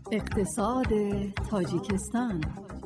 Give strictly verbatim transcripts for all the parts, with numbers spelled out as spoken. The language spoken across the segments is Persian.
اقتصاد تاجیکستان.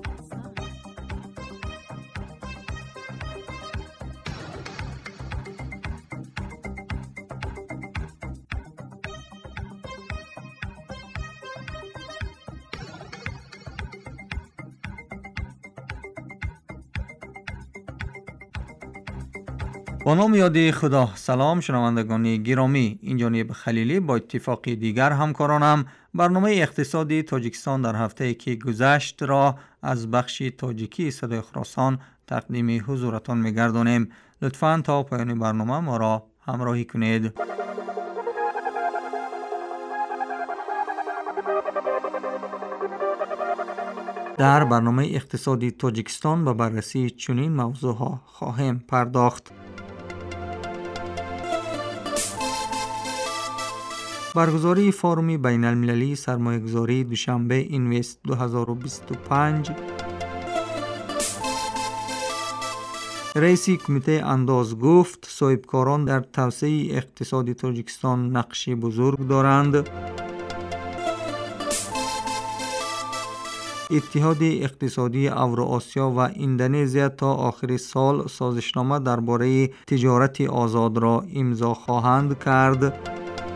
با نام یاد خدا. سلام شنوندگان گرامی، این جانب خلیلی با اتفاق دیگر همکارانم برنامه اقتصادی تاجیکستان در هفته که گذشت را از بخش تاجیکی صدای خراسان تقدیم حضورتان می‌گردانیم. لطفاً تا پایان برنامه ما را همراهی کنید. در برنامه اقتصادی تاجیکستان به بررسی چنین موضوعها خواهیم پرداخت. برگزاری فوروم بین المللی سرمایه‌گذاری دوشنبه اینوست دو هزار و بیست و پنج. رئیس کمیته انداز گفت صاحبکاران در توسعه اقتصاد تاجیکستان نقش بزرگ دارند. اتحاد اقتصادی اوراسیا و اندونزیا تا آخر سال سازشنامه درباره تجارت آزاد را امضا خواهند کرد.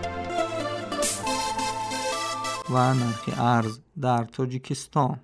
و نرخ ارز در تاجیکستان.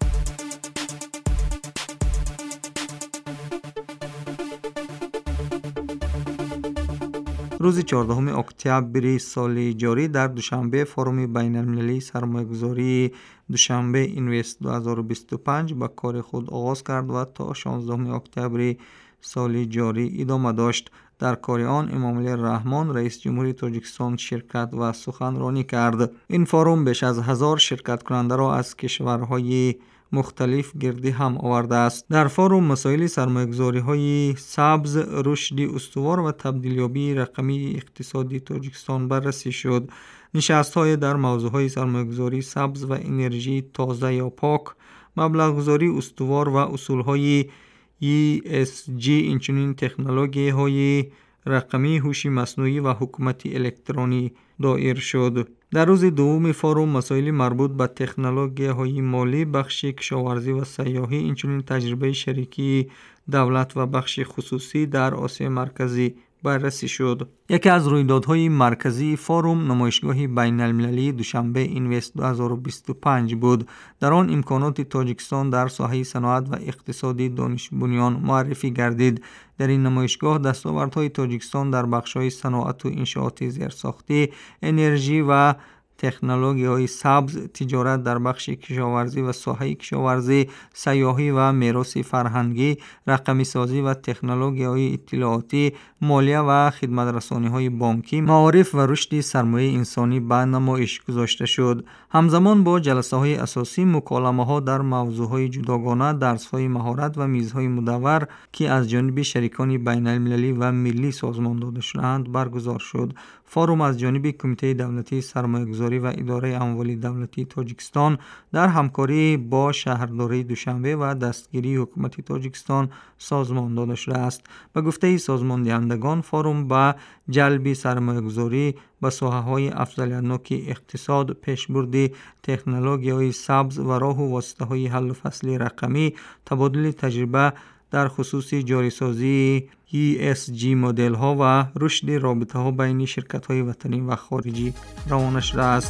روز چهاردهم اکتبر سال جاری در دوشنبه فوروم بین المللی سرمایه‌گذاری دوشنبه اینوست دو هزار و بیست و پنج با کار خود آغاز کرد و تا شانزدهم اکتبر سال جاری ادامه داشت. در کار آن امام علی رحمان رئیس جمهوری تاجیکستان شرکت و سخنرانی کرد. این فوروم بیش از هزار شرکت کننده را از کشورهای مختلف گردی هم آورده است. در فوروم مسائل سرمایه‌گذاری‌های سبز، رشد استوار و تبدیلیابی رقمی اقتصادی تاجیکستان بررسی شد. نشست‌های در موضوعهای سرمایه‌گذاری سبز و انرژی تازه یا پاک، مبلغ‌گذاری استوار و اصول‌های ای اس جی، اینچنین تکنولوژی‌های رقمی، هوش مصنوعی و حکومت الکترونی دایر شد. در روز دوم فوروم مسائل مربوط به تکنولوژی‌های مالی، بخش کشاورزی و سیاحی، اینچنین تجربه شریکی دولت و بخش خصوصی در آسیا مرکزی بررسی شد. یکی از رویدادهای مرکزی فوروم نمایشگاه بین المللی دوشنبه اینوست دو هزار و بیست و پنج بود. در آن امکانات تاجیکستان در ساحه صنعت و اقتصادی دانش بنیان معرفی گردید. در این نمایشگاه دستاوردهای تاجیکستان در بخش‌های صنعت و انشاءات زیرساختی، انرژی و تکنولوژی‌های سبز، تجارت در بخش کشاورزی و ساحه کشاورزی، سیاحی و میراث فرهنگی، رقمی سازی و تکنولوژی‌های اطلاعاتی، مالیه و خدمت رسانی‌های بانکی، معارف و رشد سرمایه انسانی به نمایش گذاشته شد. همزمان با جلسه‌های اساسی، مکالمه‌ها در موضوعهای جداگانه، درس‌های مهارت و میزهای مدور که از جانب شریکان بین المللی و ملی سازمان داده شدند برگزار شد. فوروم از جانب کمیته دولتی سرمایه‌گذاری و اداره اموال دولتی تاجیکستان در همکاری با شهرداری دوشنبه و دستگیری حکومت تاجیکستان سازمان داده شده است. به گفته سازمان دهندگان، فوروم با جلب سرمایه‌گذاری به ساحه‌های افزایش‌یابی اقتصاد، پیشبرد تکنولوژی‌های سبز و راه و واسطه‌های حل و فصل رقمی، تبادل تجربه در خصوص جاریسازی ای اس جی مدل ها و رشد رابطه ها بین شرکت های وطنی و خارجی روانه شده است.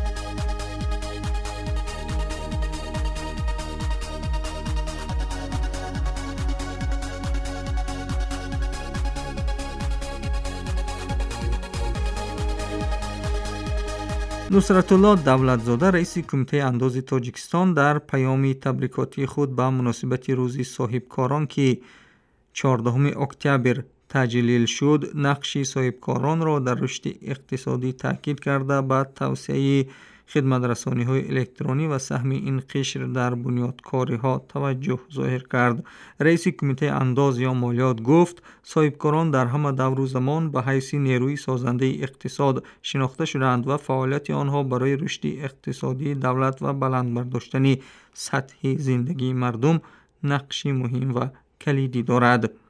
نصرت الله دولتزاده رئیس کمیته انداز تاجیکستان در پیام تبریکاتی خود به مناسبت روز صاحبکاران که چهاردهم اکتبر تجلیل شد، نقش صاحبکاران را در رشد اقتصادی تاکید کرده به توسعه خدمت رسانی‌های الکترونی و سهم این قشر در بنیادکاری‌ها توجه ظاهر کرد. رئیس کمیته انداز یا مالیات گفت صاحبکاران در همه دور و زمان به حیث نیروی سازنده اقتصاد شناخته شدند و فعالیت آنها برای رشد اقتصادی دولت و بلند برداشتن سطح زندگی مردم نقشی مهم و کلیدی دارد.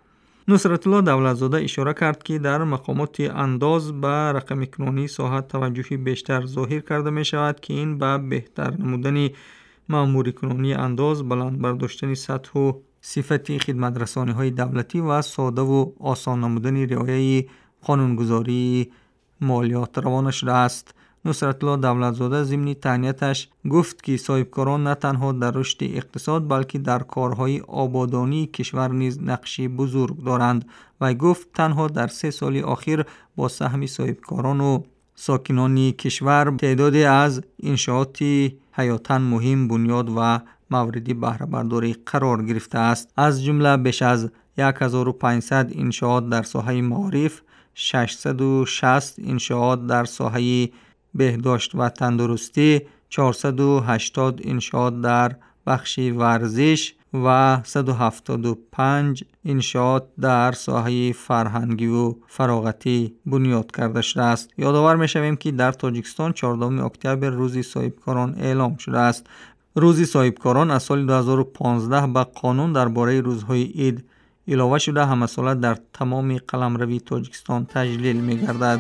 نصرت الله دولتزاده اشاره کرد که در مقامات انداز به رقم کنونی ساحه توجهی بیشتر ظاهر کرده می شود که این به بهتر نمودن مأموری کنونی انداز، بلند برداشتن سطح و صفت خدمت رسانی های دولتی و ساده و آسان نمودن رعایت قانونگذاری مالیات روانه شده است. نصرت الله دولتزاده ضمن تهنیتش گفت که صاحبکاران نه تنها در رشد اقتصاد بلکه در کارهای آبادانی کشور نیز نقشی بزرگ دارند و گفت تنها در سه سال اخیر با سهم صاحبکاران و ساکنان کشور تعدادی از انشاءات حیاتاً مهم بنیاد و موردی بهره برداری قرار گرفته است. از جمله بیش از هزار و پانصد انشاءات در ساحه معارف، ششصد و شصت انشاءات در ساحه بهداشت و تندرستی، چهارصد و هشتاد انشاءات در بخش ورزش و صد و هفتاد و پنج انشاءات در ساحه فرهنگی و فراغتی بنیاد کرده شده است. یادآور می‌شویم که در تاجیکستان چهاردهم اکتبر روز صاحبکاران اعلام شده است. روز صاحبکاران از سال دو هزار و پانزده به قانون درباره روزهای عید علاوه شده همه ساله در تمام قلمروی تاجیکستان تجلیل می‌گردد.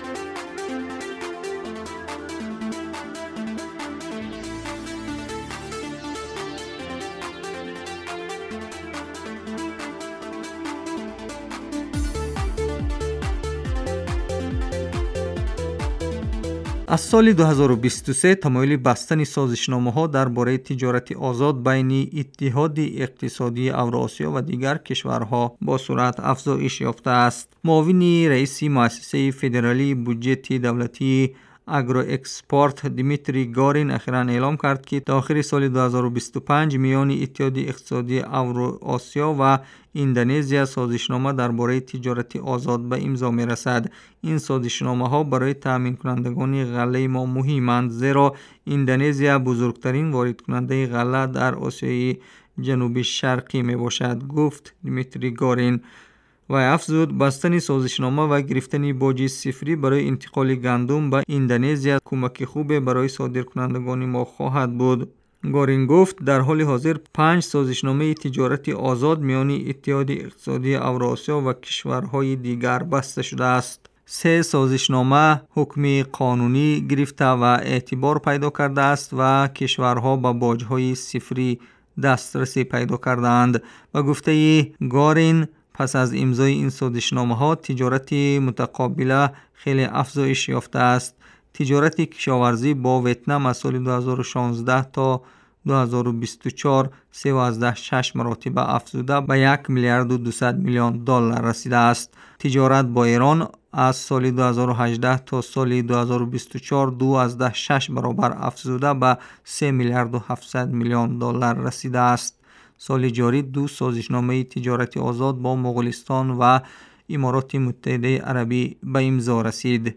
از سال دو هزار و بیست و سه تمایل بستن سازشنامه‌ها درباره تجارت آزاد بین اتحاد اقتصادی اوراسیا و دیگر کشورها با سرعت افزایش یافته است. معاون رئیس مؤسسه فدرالی بودجه دولتی اگرو اکسپورت دیمیتری گارین اخیراً اعلام کرد که تا آخر سال دو هزار و بیست و پنج میان اتحاد اقتصادی اوراسیا و اندونزیا سازشنامه درباره تجارت آزاد به امضا می‌رسد. این سازشنامه ها برای تامین کنندگان غله ما مهمند، زیرا اندونزیا بزرگترین وارد کننده غله در آسیای جنوبی شرقی می باشد، گفت دیمیتری گارین. و افزود بستن سازشنامه و گرفتن باج صفری برای انتقال گندم به اندونزیا کمک خوب برای صادرکنندگان ما خواهد بود. گارین گفت در حال حاضر پنج سازشنامه تجارت آزاد میان اتحاد اقتصادی اوراسیا و کشورهای دیگر بسته شده است. سه سازشنامه حکم قانونی گرفته و اعتبار پیدا کرده است و کشورها به باج‌های صفری دسترسی پیدا کردند. و گفته گارین پس از امضای این سازشنامه ها تجارت متقابله خیلی افزایش یافته است. تجارت کشاورزی با ویتنام از سال دو هزار و شانزده تا دو هزار و بیست و چهار سیزده و شش مراتب افزوده به یک میلیارد و دویست میلیون دلار رسیده است. تجارت با ایران از سال دو هزار و هجده تا سال دو هزار و بیست و چهار دوازده و شش برابر افزوده به سه میلیارد و هفتصد میلیون دلار رسیده است. سال جاری دو سازشنامه تجارتی آزاد با مغولستان و امارات متحده عربی به امضا رسید.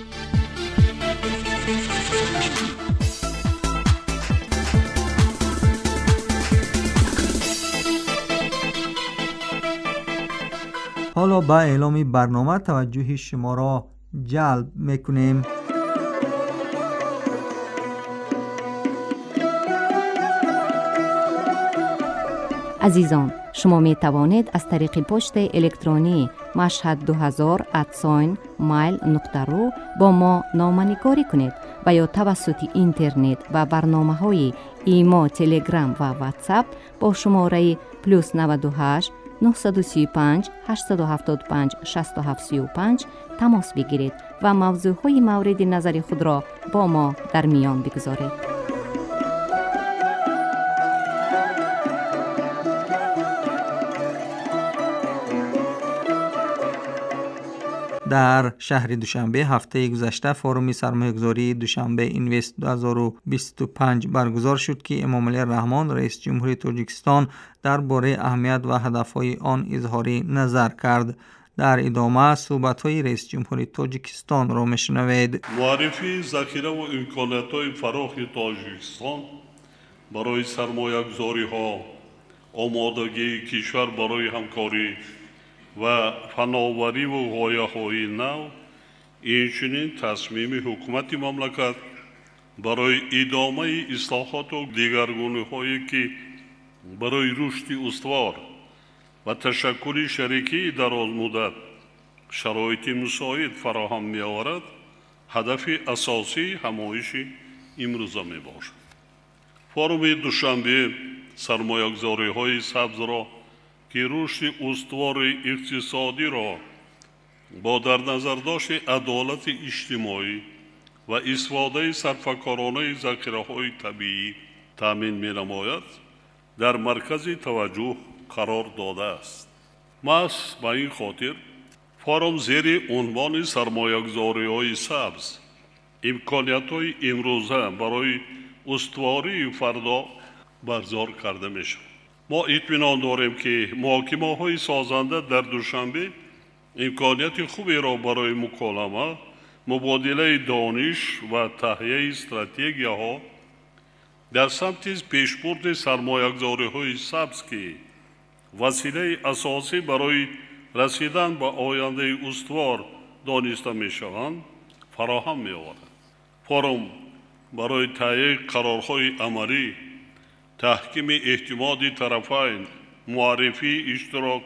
حالا با اعلام برنامه توجه شما را جلب میکنیم. عزیزان، شما می توانید از طریق پست الکترونی مشهد دو هزار ات ساین مایل نقطه رو با ما نامه‌نگاری کنید و یا توسط اینترنت و برنامه‌های ایما، تلگرام و واتساپ با شماره پلوس نود و هشت نهصد و سی و پنج هشتصد و هفتاد و پنج شصت و هفت سی و پنج تماس بگیرید و موضوعهای مورد نظر خود را با ما در میان بگذارید. در شهر دوشنبه هفته گذشته فروم سرمایه‌گذاری دوشنبه اینوست دو هزار و بیست و پنج برگزار شد که امامعلی رحمان رئیس جمهوری تاجیکستان درباره اهمیت و هدف‌های آن اظهار نظر کرد. در ادامه صحبت‌های رئیس جمهوری تاجیکستان را میشنوید. معرفی ذخیره و امکانات‌های فراخ تاجیکستان برای سرمایه‌گذاری‌ها، آمادگی کشور برای همکاری و فناوری و غایه‌های نو، اینچنین تصمیم حکومت مملکت برای ادامه اصلاحات و دیگرگونی‌هایی که برای رشد استوار و تشکل شریکی دراز مدت شرایط مساعد فراهم می آورد هدف اساسی همایش امروزه می باشد. فروم دوشنبه سرمایه‌گذاری های سبز را که رشد استوار اقتصادی را با در نظر داشت عدالت اجتماعی و استفاده صرفه‌کارانه ذخیره‌های طبیعی تامین می‌نماید در مرکز توجه قرار داده است. محض به این خاطر فورم زیر عنوان سرمایه‌گذاری‌های سبز امکانیت‌های امروزه برای استواری فردا برگزار کرده می‌شود. ما اطمینان داریم که محاکمه‌های سازنده در دوشنبه امکانیت خوبی را برای مکالمه، مبادله دانش و تهیه استراتژی‌ها در سمت پیشبرد سرمایه‌گذاری‌های سبز که وسیله اساسی برای رسیدن به آینده استوار دانسته می‌شوند فراهم می‌آورد. فورم برای تهیه قرارهای عملی، تحکیم اعتماد طرفین، معرفی اشتراک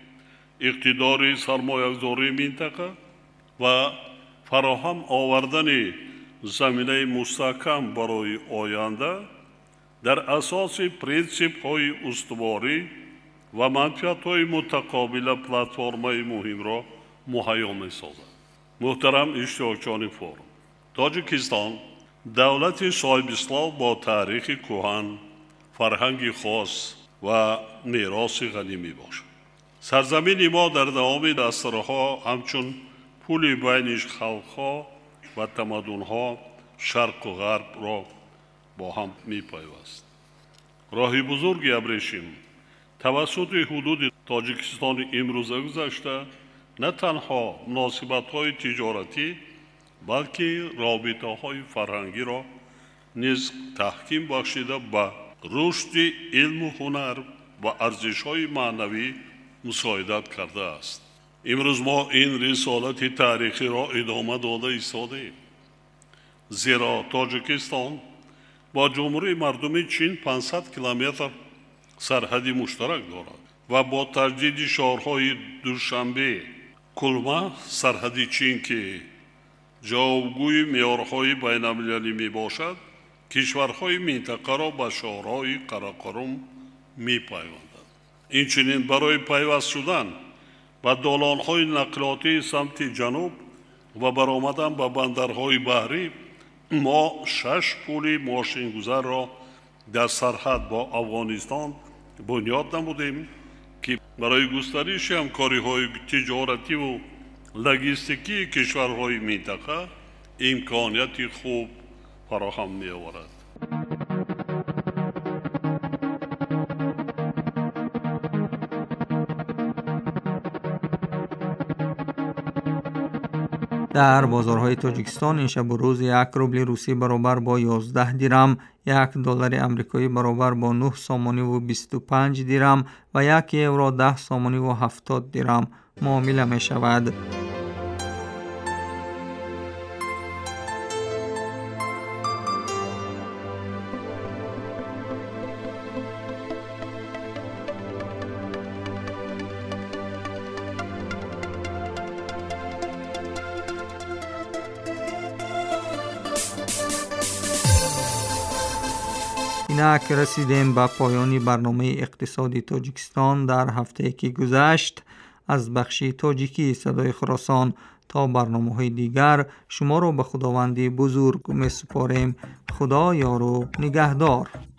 اقتدار سرمایه‌گذاری منطقه و فراهم آوردن زمینه مستحکم برای آینده در اساس پرینسیپ‌های استواری و منفعت‌های متقابل پلتفرم‌های مهم را مهیا می‌سازد. محترم اشتراکچیان فورم، تاجیکستان دولت صاحب اسلام با تاریخ کهن، فرهنگ خاص و میراث غنی میباشد. سرزمین ما در دوام دستورها همچون پل بینش خلقها و تمدنها شرق و غرب را با هم میپیوست. راه بزرگی ابریشم توسط حدود تاجیکستان امروزه گذشته نه تنها مناسبت‌های تجارتی بلکه رابطه‌های فرهنگی را نیز تحکیم بخشیده به رشد علم و هنر و ارزش‌های معنوی مساعدت کرده است. امروز ما این رسالت تاریخی را ادامه داده ایستاده‌ایم، زیرا تاجیکستان با جمهوری مردم چین پانصد کیلومتر سرحدی مشترک دارد و با تجدید شهرهای دوشنبه، کلما سرحدی چین که جوابگوی معیارهای بین‌المللی می باشد، کشورهای منطقه را به شهرهای قراقرم می پیوندد. این چنین برای پیوست شدن و دالانهای نقلاتی سمت جنوب و برآمدن به بندرهای بحری ما شش پل ماشینگذار را در سرحد با افغانستان بنیاد نمودیم که برای گسترش همکاری‌های تجارتی و لوجستیکی کشورهای منطقه امکانیت خوب فراهم می‌آورد. در بازارهای تاجیکستان این شب و روز یک روبل روسی برابر با یازده درم، یک دلار آمریکایی برابر با نه سامانی و بیست و پنج درم و یک یورو ده سامانی و هفتاد درم معامله می شود. اینک رسیدیم به پایان برنامه اقتصادی تاجیکستان در هفته که گذشت از بخش تاجیکی صدای خراسان. تا برنامه های دیگر شما را به خداوندی بزرگ می سپاریم. خدا یار و نگهدار.